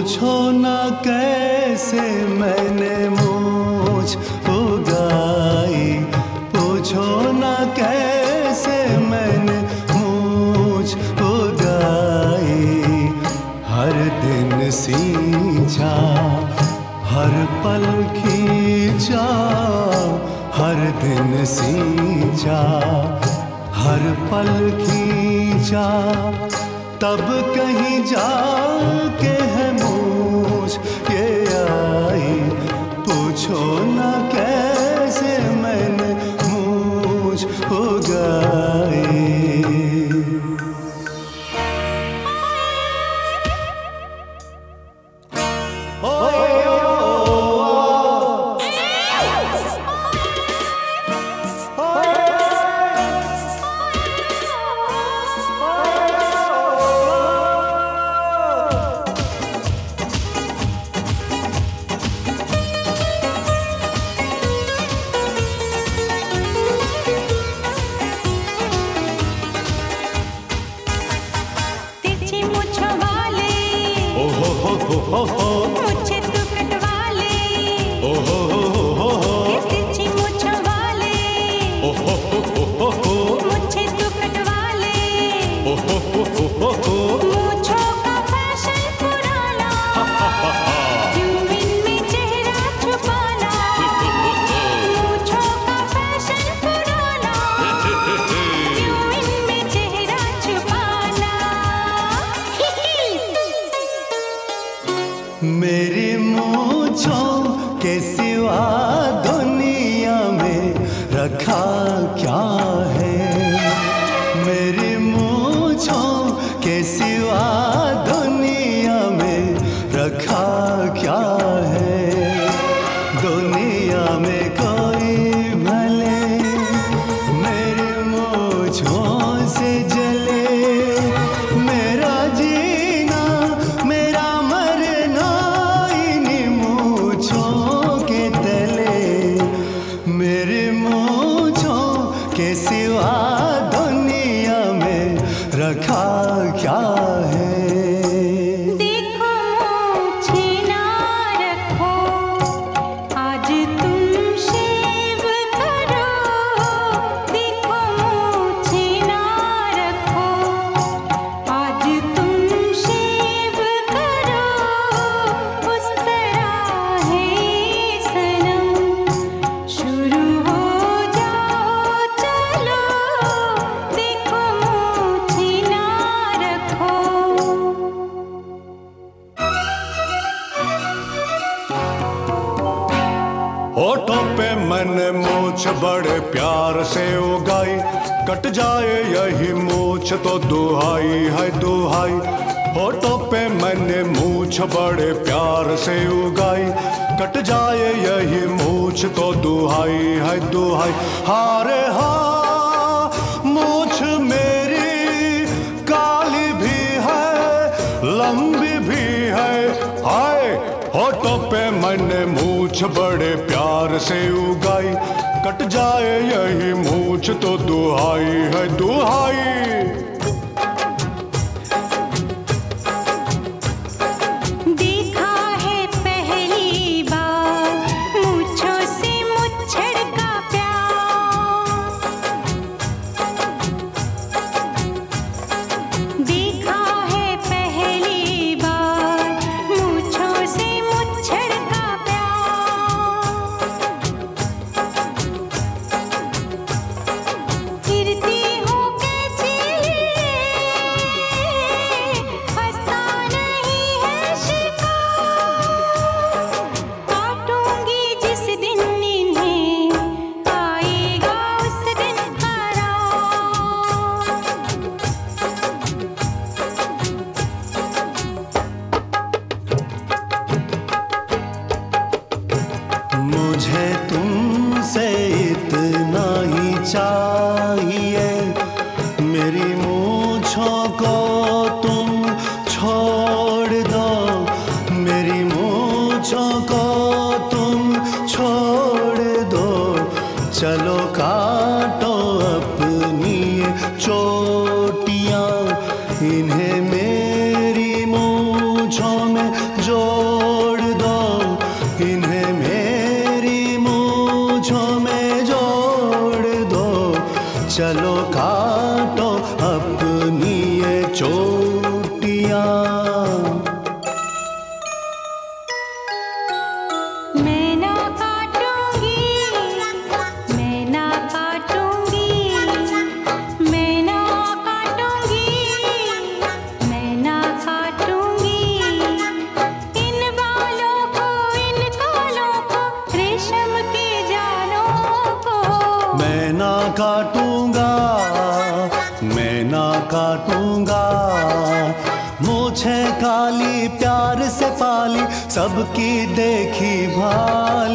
पूछो ना कैसे मैंने मूछ उगाई, पूछो ना कैसे मैंने मूछ उगाई। हर दिन सींचा, हर पल खींचा, हर दिन सींचा, हर पल खींचा, तब कहीं जाके है मूछ ये आई। पूछो ना कैसे मैंने मूछ उगाई। मुझे तू कटवा ले, तिरछी मूंछों वाले, मुझे तू कटवा ले। मूंछों का फैशन पुराना, क्यों इनमें चेहरा छुपाना। मूंछों का फैशन पुराना, क्यों इनमें चेहरा छुपाना। मेरी मूंछों के सिवा दुनिया में रखा क्या है। मेरी मूंछों के सिवा दुनिया में रखा क्या है। दुनिया में कोई भले मेरी मूंछों से जले। मेरा जीना मेरा मरना इन्हीं मूंछों के तले। मेरी मूंछों के सिवा दुनिया में रखा क्या है। देखो मूंछें ना रखो, आज तुम शेव करो। देखो मूंछें ना रखो, आज तुम शेव करो। उस तरह है सनम, शुरू हो जाओ चलो। देखो मूंछें ना रखो। होठों पे मैंने मूछ बड़े प्यार से उगाई। कट जाए यही मूछ तो दुहाई है दुहाई। होठों पे मैंने मूछ बड़े प्यार से उगाई। कट जाए यही मूछ तो दुहाई है दुहाई। हारे हाँ मूछ मेरी काली भी है, लंबी भी है। हाय होठों पे मैंने मूछ बड़े प्यार से उगाई। कट जाए यही मूछ तो दुहाई है दुहाई। देखा है पहली बार मूंछों से मुच्छड़ का प्यार। देखा है पहली बार मूंछों से मुच्छड़ का प्यार। गिरती हूँ कैची, हंसता नहीं है शिकार। काटूंगी जिस दिन इन्हें, आएगा उस दिन करार। मुझे तुमसे इतना ही चाहिए। मेरी मूंछों को तुम छोड़ दो। मेरी मूंछों को तुम छोड़ दो। चलो काटो अपनी ये चोटियां, इन्हें मेरी मूंछों में जो काटूंगा। मूछें काली प्यार से पाली, सबकी देखी भाल